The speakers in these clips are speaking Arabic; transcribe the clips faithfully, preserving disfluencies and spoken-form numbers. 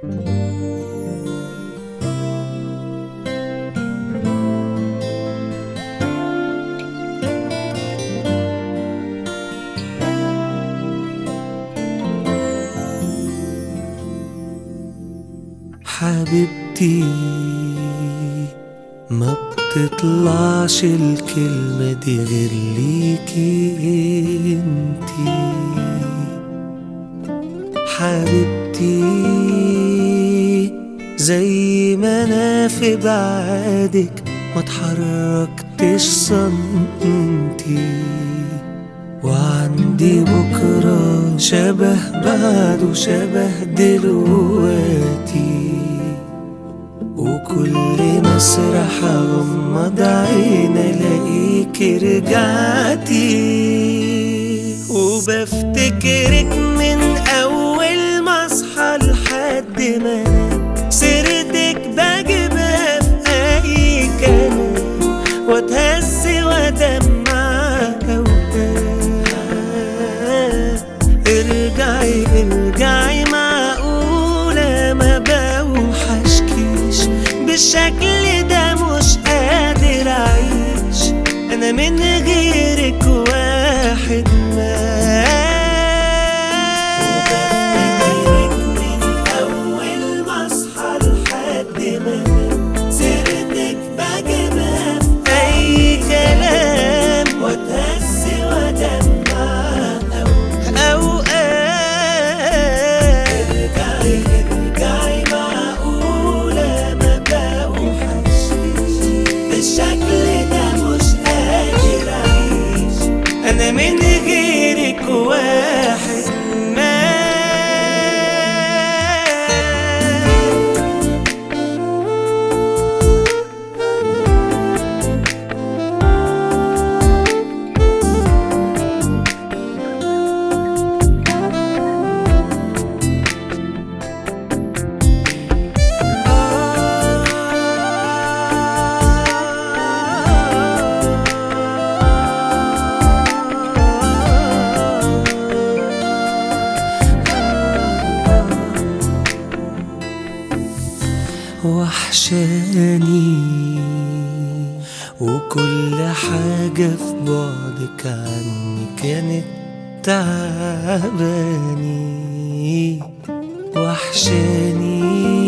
حبيبتي ما بتطلعش الكلمة دي غير ليكي انتي. حبيبتي زي ما انا في بعادك ما اتحركتش سنتي، وعندي بكرة شبه بعد وشبه دلوقتي، وكل ما اسرح اغمض عين الاقيكي رجعتي، وبفتكرك من اول ما اصحى لحد ما انام، سيرتك بجيبها في اي كلام واتهز وادمع اوقات. ارجعي ارجعي معقولة ما بوحشكيش بالشكل ده، مش قادر اعيش انا من غيرك واحد ما. وبفتكرك من اول ما اصحى لحد ما انام، سيرتك بجيبها في اي كلام واتهز وادمع اوقات. ارجعي ارجعي معقولة ما بوحشكيش بالشكل ده، مش قادر اعيش انا من غيرك واحد ما. وحشاني وكل حاجة في بعدك عني كانت تعباني. وحشاني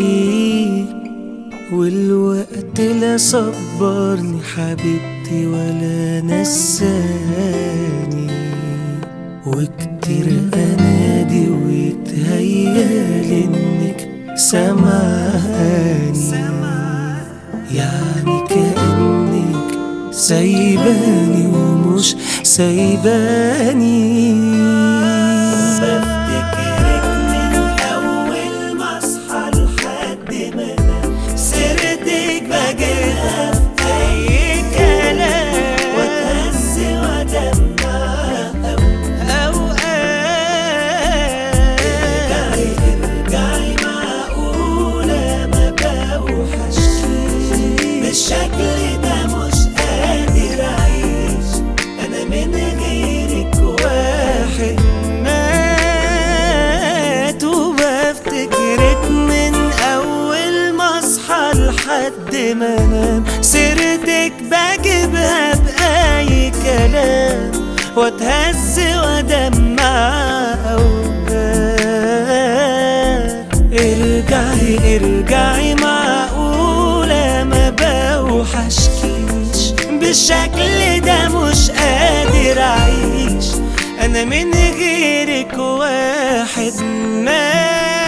والوقت لا صبرني حبيبتي ولا نساني، وكتير انادي ويتهيالي انك سامعاني، يعني كأنك سايباني ومش سايباني. بفتكرك من أول ما أصحى لحد ما أنام، سيرتك بجيبها في أي كلام واتهز وادمع أوقات. ارجعي ارجعي معقولة ما بوحشكيش بالشكل ده، مش قادر أعيش أنا من غيرك واحد مات. وبفتكرك من أول ما أصحى لحد ما أنام، سيرتك بجيبها بأي كلام واتهز وادمع أوقات. ارجعي ارجعي معقولة ما بوحشكيش بالشكل ده، مش قادر اعيش انا من غيرك واحد ما.